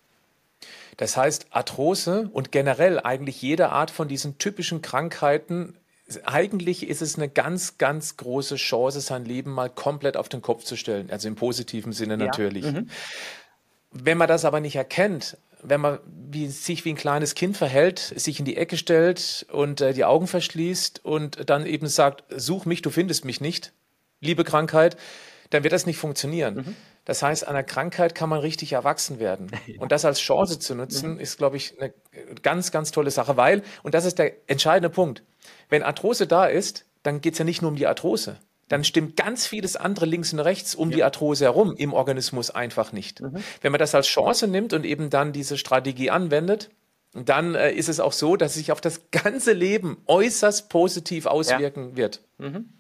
Das heißt, Arthrose und generell eigentlich jede Art von diesen typischen Krankheiten, eigentlich ist es eine ganz, ganz große Chance, sein Leben mal komplett auf den Kopf zu stellen. Also im positiven Sinne natürlich. Ja. Mhm. Wenn man das aber nicht erkennt, wenn man wie, sich wie ein kleines Kind verhält, sich in die Ecke stellt und äh, die Augen verschließt und dann eben sagt, such mich, du findest mich nicht, liebe Krankheit, dann wird das nicht funktionieren. Mhm. Das heißt, an einer Krankheit kann man richtig erwachsen werden. Ja. Und das als Chance zu nutzen, mhm. ist, glaube ich, eine ganz, ganz tolle Sache, weil, und das ist der entscheidende Punkt, wenn Arthrose da ist, dann geht es ja nicht nur um die Arthrose. Dann stimmt ganz vieles andere links und rechts um ja. die Arthrose herum im Organismus einfach nicht. Mhm. Wenn man das als Chance nimmt und eben dann diese Strategie anwendet, dann äh, ist es auch so, dass es sich auf das ganze Leben äußerst positiv auswirken ja. wird. Mhm.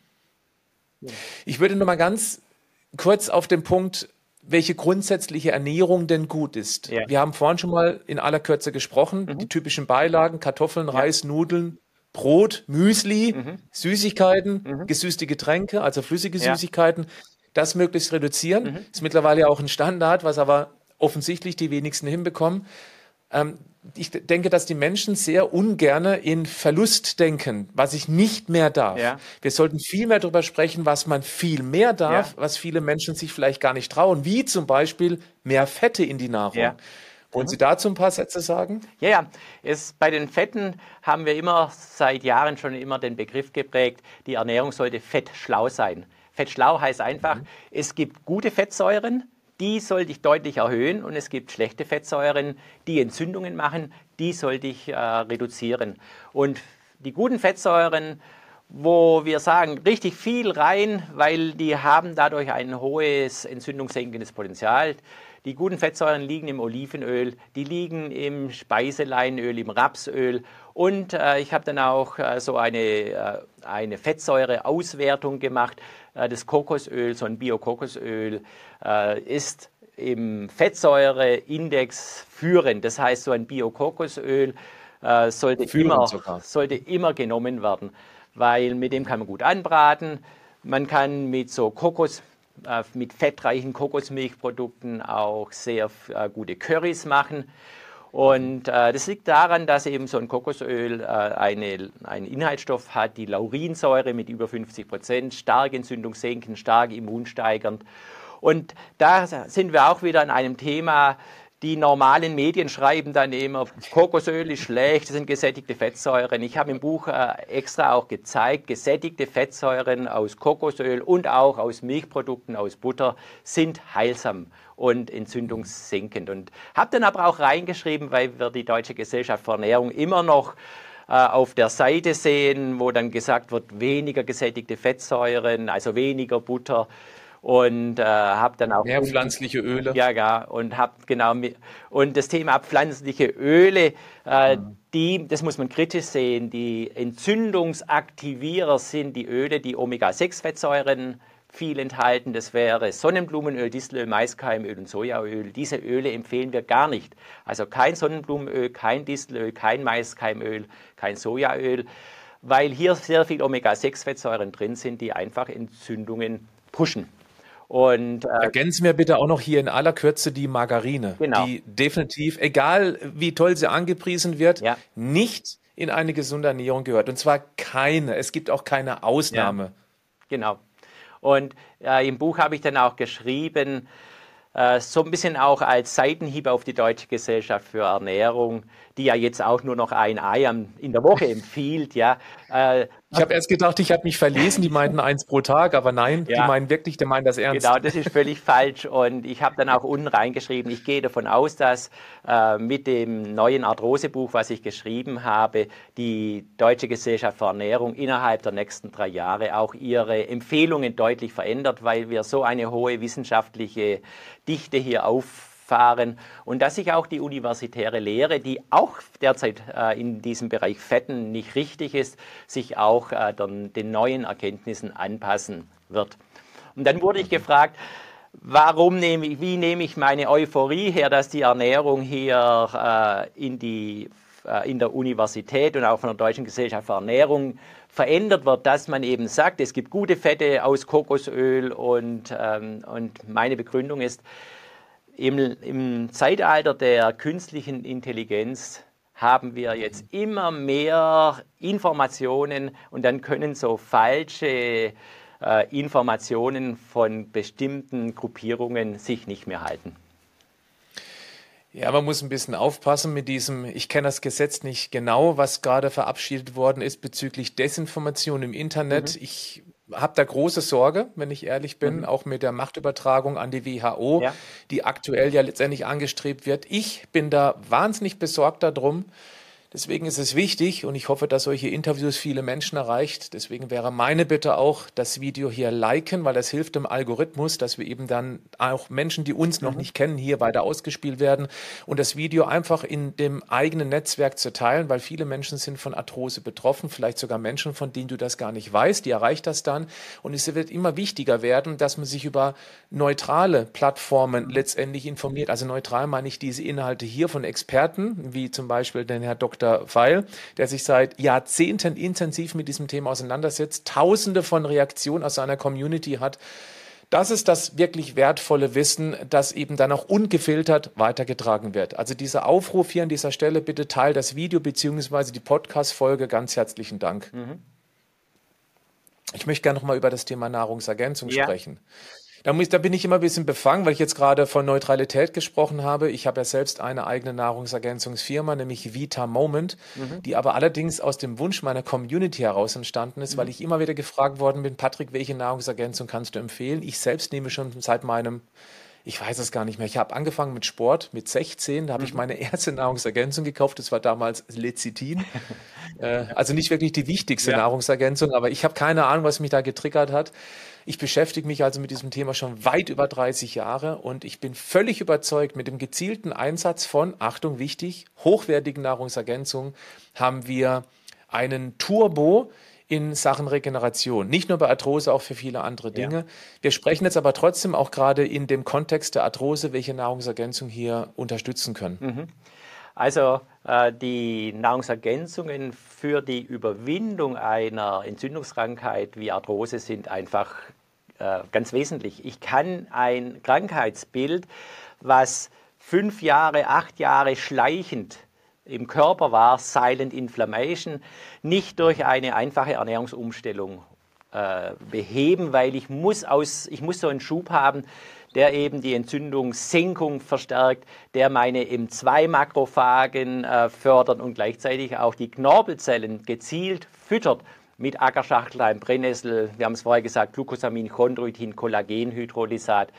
Ja. Ich würde nur mal ganz kurz auf den Punkt, welche grundsätzliche Ernährung denn gut ist. Ja. Wir haben vorhin schon mal in aller Kürze gesprochen, mhm. die typischen Beilagen, Kartoffeln, ja. Reis, Nudeln, Brot, Müsli, mhm. Süßigkeiten, mhm. gesüßte Getränke, also flüssige ja. Süßigkeiten, das möglichst reduzieren. Mhm. Ist mittlerweile auch ein Standard, was aber offensichtlich die wenigsten hinbekommen. Ähm, ich denke, dass die Menschen sehr ungerne in Verlust denken, was ich nicht mehr darf. Ja. Wir sollten viel mehr darüber sprechen, was man viel mehr darf, ja. was viele Menschen sich vielleicht gar nicht trauen, wie zum Beispiel mehr Fette in die Nahrung. Ja. Wollen mhm. Sie dazu ein paar Sätze sagen? Ja, ja. Es, bei den Fetten haben wir immer seit Jahren schon immer den Begriff geprägt, die Ernährung sollte fettschlau sein. Fettschlau heißt einfach, mhm. es gibt gute Fettsäuren, die sollte ich deutlich erhöhen, und es gibt schlechte Fettsäuren, die Entzündungen machen, die sollte ich äh, reduzieren. Und die guten Fettsäuren, wo wir sagen, richtig viel rein, weil die haben dadurch ein hohes entzündungssenkendes Potenzial. Die guten Fettsäuren liegen im Olivenöl, die liegen im Speiseleinöl, im Rapsöl, und äh, ich habe dann auch äh, so eine, äh, eine Fettsäureauswertung gemacht. Äh, das Kokosöl, so ein Bio-Kokosöl, äh, ist im Fettsäureindex führend. Das heißt, so ein Bio-Kokosöl äh, sollte, immer, sollte immer genommen werden, weil mit dem kann man gut anbraten. Man kann mit so Kokos mit fettreichen Kokosmilchprodukten auch sehr äh, gute Currys machen. Und äh, das liegt daran, dass eben so ein Kokosöl äh, eine, einen Inhaltsstoff hat, die Laurinsäure mit über fünfzig Prozent, stark entzündungssenkend, stark immunsteigernd. Und da sind wir auch wieder an einem Thema. Die normalen Medien schreiben dann immer, Kokosöl ist schlecht, das sind gesättigte Fettsäuren. Ich habe im Buch äh, extra auch gezeigt, gesättigte Fettsäuren aus Kokosöl und auch aus Milchprodukten, aus Butter, sind heilsam und entzündungssenkend. Und habe dann aber auch reingeschrieben, weil wir die Deutsche Gesellschaft für Ernährung immer noch äh, auf der Seite sehen, wo dann gesagt wird, weniger gesättigte Fettsäuren, also weniger Butter. Und äh, habe dann auch mehr pflanzliche Öle. Ja, ja, und habe genau und das Thema pflanzliche Öle, äh, mhm. die, das muss man kritisch sehen. Die Entzündungsaktivierer sind die Öle, die Omega sechs Fettsäuren viel enthalten. Das wäre Sonnenblumenöl, Distelöl, Maiskeimöl und Sojaöl. Diese Öle empfehlen wir gar nicht. Also kein Sonnenblumenöl, kein Distelöl, kein Maiskeimöl, kein Sojaöl, weil hier sehr viel Omega sechs Fettsäuren drin sind, die einfach Entzündungen pushen. Und, äh, ergänzen wir bitte auch noch hier in aller Kürze die Margarine, genau. die definitiv, egal wie toll sie angepriesen wird, ja. nicht in eine gesunde Ernährung gehört. Und zwar keine. Es gibt auch keine Ausnahme. Ja. Genau. Und äh, im Buch habe ich dann auch geschrieben, äh, so ein bisschen auch als Seitenhieb auf die Deutsche Gesellschaft für Ernährung, die ja jetzt auch nur noch ein Ei in der Woche empfiehlt, ja. Äh, Ich habe erst gedacht, ich habe mich verlesen, die meinten eins pro Tag, aber nein, ja. die meinen wirklich, die meinen das ernst. Genau, das ist völlig falsch und ich habe dann auch unten reingeschrieben, ich gehe davon aus, dass äh, mit dem neuen Arthrosebuch, was ich geschrieben habe, die Deutsche Gesellschaft für Ernährung innerhalb der nächsten drei Jahre auch ihre Empfehlungen deutlich verändert, weil wir so eine hohe wissenschaftliche Dichte hier auffahren und dass sich auch die universitäre Lehre, die auch derzeit äh, in diesem Bereich Fetten nicht richtig ist, sich auch äh, den, den neuen Erkenntnissen anpassen wird. Und dann wurde ich gefragt, warum nehme ich, wie nehme ich meine Euphorie her, dass die Ernährung hier äh, in, die, äh, in der Universität und auch von der Deutschen Gesellschaft für Ernährung verändert wird, dass man eben sagt, es gibt gute Fette aus Kokosöl und, ähm, und meine Begründung ist, Im, Im Zeitalter der künstlichen Intelligenz haben wir jetzt immer mehr Informationen und dann können so falsche äh, Informationen von bestimmten Gruppierungen sich nicht mehr halten. Ja, man muss ein bisschen aufpassen mit diesem, ich kenne das Gesetz nicht genau, was gerade verabschiedet worden ist bezüglich Desinformation im Internet. Mhm. Ich habe da große Sorge, wenn ich ehrlich bin, mhm. auch mit der Machtübertragung an die W H O, ja. die aktuell ja letztendlich angestrebt wird. Ich bin da wahnsinnig besorgt darum. Deswegen ist es wichtig und ich hoffe, dass solche Interviews viele Menschen erreicht. Deswegen wäre meine Bitte auch, das Video hier liken, weil das hilft dem Algorithmus, dass wir eben dann auch Menschen, die uns noch mhm. nicht kennen, hier weiter ausgespielt werden und das Video einfach in dem eigenen Netzwerk zu teilen, weil viele Menschen sind von Arthrose betroffen, vielleicht sogar Menschen, von denen du das gar nicht weißt, die erreicht das dann und es wird immer wichtiger werden, dass man sich über neutrale Plattformen mhm. letztendlich informiert. Also neutral meine ich diese Inhalte hier von Experten, wie zum Beispiel den Herr Doktor Pfeil, der sich seit Jahrzehnten intensiv mit diesem Thema auseinandersetzt, tausende von Reaktionen aus seiner Community hat. Das ist das wirklich wertvolle Wissen, das eben dann auch ungefiltert weitergetragen wird. Also dieser Aufruf hier an dieser Stelle, bitte teilt das Video bzw. die Podcast-Folge. Ganz herzlichen Dank. Mhm. Ich möchte gerne noch mal über das Thema Nahrungsergänzung ja. sprechen. Da, muss, da bin ich immer ein bisschen befangen, weil ich jetzt gerade von Neutralität gesprochen habe. Ich habe ja selbst eine eigene Nahrungsergänzungsfirma, nämlich Vita Moment, mhm. die aber allerdings aus dem Wunsch meiner Community heraus entstanden ist, mhm. weil ich immer wieder gefragt worden bin, Patrick, welche Nahrungsergänzung kannst du empfehlen? Ich selbst nehme schon seit meinem, ich weiß es gar nicht mehr, ich habe angefangen mit Sport, mit sechzehn, da habe mhm. ich meine erste Nahrungsergänzung gekauft, das war damals Lecithin. äh, also nicht wirklich die wichtigste ja. Nahrungsergänzung, aber ich habe keine Ahnung, was mich da getriggert hat. Ich beschäftige mich also mit diesem Thema schon weit über dreißig Jahre und ich bin völlig überzeugt, mit dem gezielten Einsatz von, Achtung wichtig, hochwertigen Nahrungsergänzungen haben wir einen Turbo in Sachen Regeneration. Nicht nur bei Arthrose, auch für viele andere Dinge. Ja. Wir sprechen jetzt aber trotzdem auch gerade in dem Kontext der Arthrose, welche Nahrungsergänzungen hier unterstützen können. Mhm. Also äh, die Nahrungsergänzungen für die Überwindung einer Entzündungskrankheit wie Arthrose sind einfach äh, ganz wesentlich. Ich kann ein Krankheitsbild, was fünf Jahre, acht Jahre schleichend im Körper war, Silent Inflammation, nicht durch eine einfache Ernährungsumstellung äh, beheben, weil ich muss, aus, ich muss so einen Schub haben, der eben die Entzündungssenkung verstärkt, der meine M zwei Makrophagen äh, fördert und gleichzeitig auch die Knorpelzellen gezielt füttert mit Ackerschachtelheim, Brennnessel, wir haben es vorher gesagt, Glucosamin, Chondroitin, Kollagenhydrolysat,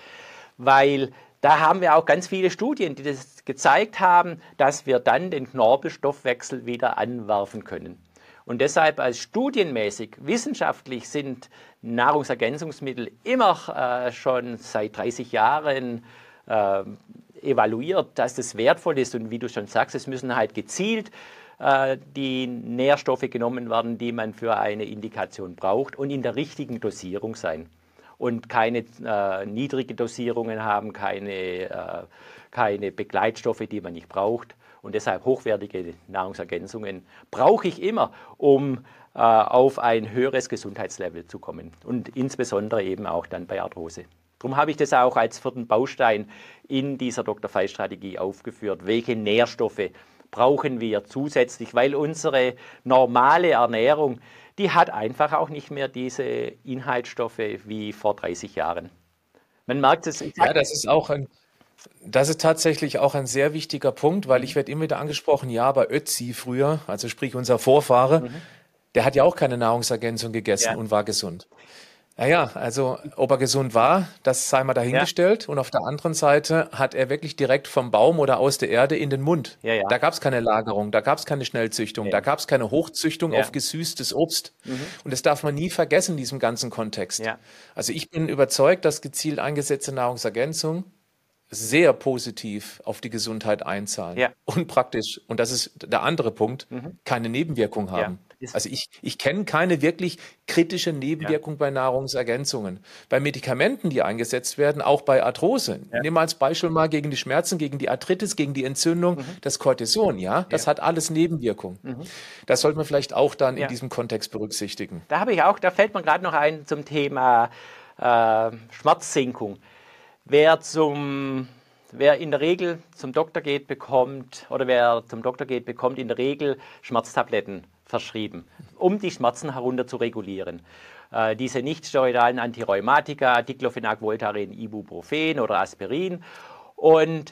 weil da haben wir auch ganz viele Studien, die das gezeigt haben, dass wir dann den Knorpelstoffwechsel wieder anwerfen können. Und deshalb als studienmäßig, wissenschaftlich sind Nahrungsergänzungsmittel immer äh, schon seit dreißig Jahren äh, evaluiert, dass das wertvoll ist. Und wie du schon sagst, es müssen halt gezielt äh, die Nährstoffe genommen werden, die man für eine Indikation braucht und in der richtigen Dosierung sein. Und keine äh, niedrige Dosierungen haben, keine, äh, keine Begleitstoffe, die man nicht braucht. Und deshalb hochwertige Nahrungsergänzungen brauche ich immer, um äh, auf ein höheres Gesundheitslevel zu kommen. Und insbesondere eben auch dann bei Arthrose. Darum habe ich das auch als vierten Baustein in dieser Doktor Pfeil-Strategie aufgeführt. Welche Nährstoffe brauchen wir zusätzlich? Weil unsere normale Ernährung, die hat einfach auch nicht mehr diese Inhaltsstoffe wie vor dreißig Jahren. Man merkt es. Ja, das ist auch ein Das ist tatsächlich auch ein sehr wichtiger Punkt, weil ich werde immer wieder angesprochen, ja, aber Ötzi früher, also sprich unser Vorfahre, mhm. der hat ja auch keine Nahrungsergänzung gegessen ja. und war gesund. Naja, also ob er gesund war, das sei mal dahingestellt. Ja. Und auf der anderen Seite hat er wirklich direkt vom Baum oder aus der Erde in den Mund. Ja, ja. Da gab es keine Lagerung, da gab es keine Schnellzüchtung, ja. da gab es keine Hochzüchtung ja. auf gesüßtes Obst. Mhm. Und das darf man nie vergessen in diesem ganzen Kontext. Ja. Also ich bin überzeugt, dass gezielt eingesetzte Nahrungsergänzung sehr positiv auf die Gesundheit einzahlen ja. und praktisch, und das ist der andere Punkt, mhm. keine Nebenwirkung haben. Ja. Also ich, ich kenne keine wirklich kritische Nebenwirkung ja. bei Nahrungsergänzungen. Bei Medikamenten, die eingesetzt werden, auch bei Arthrose. Ja. Nehmen wir als Beispiel mal gegen die Schmerzen, gegen die Arthritis, gegen die Entzündung, mhm. das Cortison, ja, das ja. hat alles Nebenwirkung. Mhm. Das sollte man vielleicht auch dann ja. in diesem Kontext berücksichtigen. Da habe ich auch, da fällt mir gerade noch ein zum Thema äh, Schmerzsenkung. Wer, zum, wer in der Regel zum Doktor geht, bekommt, oder wer zum Doktor geht, bekommt in der Regel Schmerztabletten verschrieben, um die Schmerzen herunter zu regulieren. Äh, diese nichtsteroidalen Antirheumatika, Diclofenac, Voltaren, Ibuprofen oder Aspirin. Und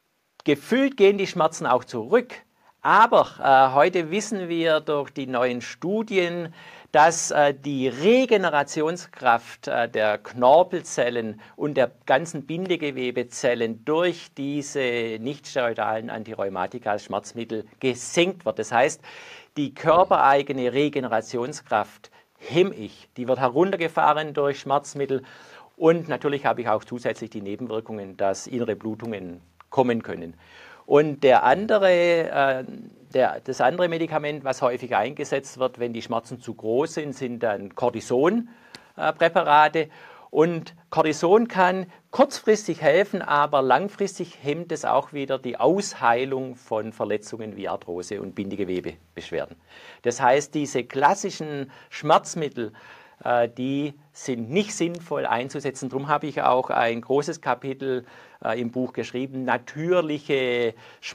gefühlt gehen die Schmerzen auch zurück. Aber äh, heute wissen wir durch die neuen Studien, dass äh, die Regenerationskraft äh, der Knorpelzellen und der ganzen Bindegewebezellen durch diese nichtsteroidalen Antirheumatika, Schmerzmittel, gesenkt wird. Das heißt, die körpereigene Regenerationskraft hemme ich. Die wird heruntergefahren durch Schmerzmittel. Und natürlich habe ich auch zusätzlich die Nebenwirkungen, dass innere Blutungen kommen können. Und der andere, äh, der, das andere Medikament, was häufig eingesetzt wird, wenn die Schmerzen zu groß sind, sind dann Cortison-Präparate. Äh, Und Cortison kann kurzfristig helfen, aber langfristig hemmt es auch wieder die Ausheilung von Verletzungen wie Arthrose und Bindegewebebeschwerden. Das heißt, diese klassischen Schmerzmittel, äh, die sind nicht sinnvoll einzusetzen. Darum habe ich auch ein großes Kapitel äh, im Buch geschrieben, natürliche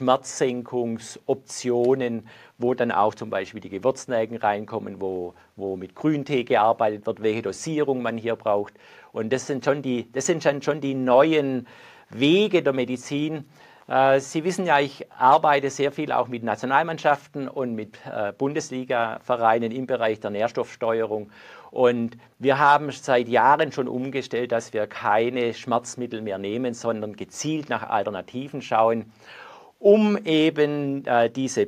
Schmerzsenkungsoptionen, wo dann auch zum Beispiel die Gewürznelken reinkommen, wo, wo mit Grüntee gearbeitet wird, welche Dosierung man hier braucht. Und das sind schon die, das sind schon die neuen Wege der Medizin. Äh, Sie wissen ja, ich arbeite sehr viel auch mit Nationalmannschaften und mit äh, Bundesliga-Vereinen im Bereich der Nährstoffsteuerung. Und wir haben seit Jahren schon umgestellt, dass wir keine Schmerzmittel mehr nehmen, sondern gezielt nach Alternativen schauen, um eben äh, diese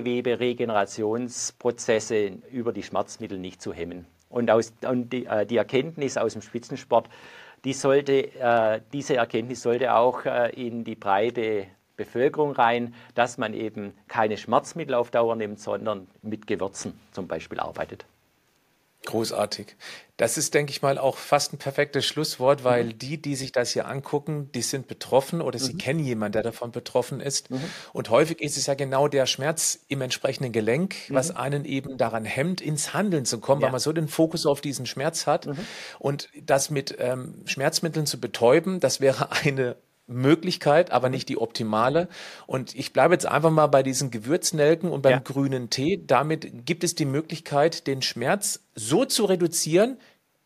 Bindegewebe-Regenerationsprozesse über die Schmerzmittel nicht zu hemmen. Und, aus, und die, äh, die Erkenntnis aus dem Spitzensport, die sollte, äh, diese Erkenntnis sollte auch äh, in die breite Bevölkerung rein, dass man eben keine Schmerzmittel auf Dauer nimmt, sondern mit Gewürzen zum Beispiel arbeitet. Großartig. Das ist, denke ich mal, auch fast ein perfektes Schlusswort, weil mhm. die, die sich das hier angucken, die sind betroffen oder mhm. sie kennen jemanden, der davon betroffen ist. Mhm. Und häufig ist es ja genau der Schmerz im entsprechenden Gelenk, mhm. was einen eben daran hemmt, ins Handeln zu kommen, ja. weil man so den Fokus auf diesen Schmerz hat. Mhm. Und das mit ähm, Schmerzmitteln zu betäuben, das wäre eine Möglichkeit, aber nicht die optimale. Und ich bleibe jetzt einfach mal bei diesen Gewürznelken und beim ja. grünen Tee. Damit gibt es die Möglichkeit, den Schmerz so zu reduzieren,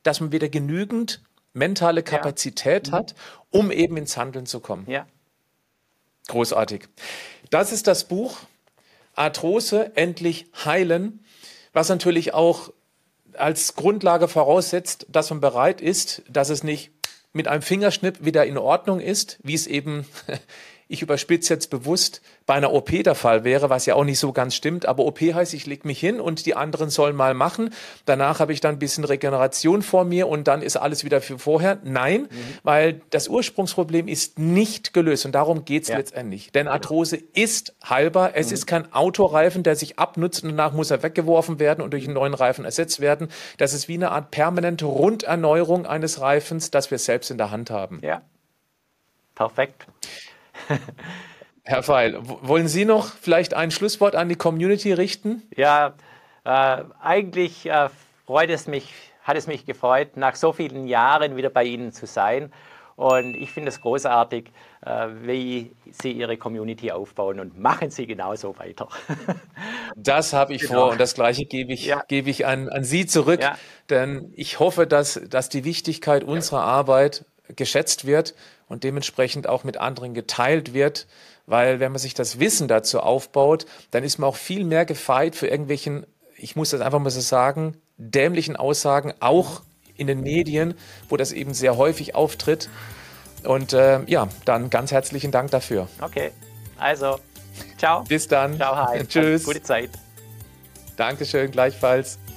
dass man wieder genügend mentale Kapazität ja. hat, um eben ins Handeln zu kommen. Ja. Großartig. Das ist das Buch Arthrose endlich heilen, was natürlich auch als Grundlage voraussetzt, dass man bereit ist, dass es nicht mit einem Fingerschnipp wieder in Ordnung ist, wie es eben, ich überspitze jetzt bewusst, bei einer O P der Fall wäre, was ja auch nicht so ganz stimmt. Aber O P heißt, ich lege mich hin und die anderen sollen mal machen. Danach habe ich dann ein bisschen Regeneration vor mir und dann ist alles wieder für vorher. Nein, mhm. weil das Ursprungsproblem ist nicht gelöst und darum geht es ja. letztendlich. Denn Arthrose genau. ist heilbar. Es mhm. ist kein Autoreifen, der sich abnutzt und danach muss er weggeworfen werden und durch einen neuen Reifen ersetzt werden. Das ist wie eine Art permanente Runderneuerung eines Reifens, das wir selbst in der Hand haben. Ja, perfekt. Herr Pfeil, wollen Sie noch vielleicht ein Schlusswort an die Community richten? Ja, äh, eigentlich äh, freut es mich, hat es mich gefreut, nach so vielen Jahren wieder bei Ihnen zu sein. Und ich finde es großartig, äh, wie Sie Ihre Community aufbauen und machen Sie genauso weiter. Das habe ich genau. vor und das Gleiche gebe ich, ja. gebe ich an, an Sie zurück. Ja. Denn ich hoffe, dass, dass die Wichtigkeit unserer ja. Arbeit geschätzt wird und dementsprechend auch mit anderen geteilt wird, weil wenn man sich das Wissen dazu aufbaut, dann ist man auch viel mehr gefeit für irgendwelchen, ich muss das einfach mal so sagen, dämlichen Aussagen, auch in den Medien, wo das eben sehr häufig auftritt. Und äh, ja, dann ganz herzlichen Dank dafür. Okay, also, ciao. Bis dann. Ciao, hi. Tschüss. Gute Zeit. Dankeschön, gleichfalls.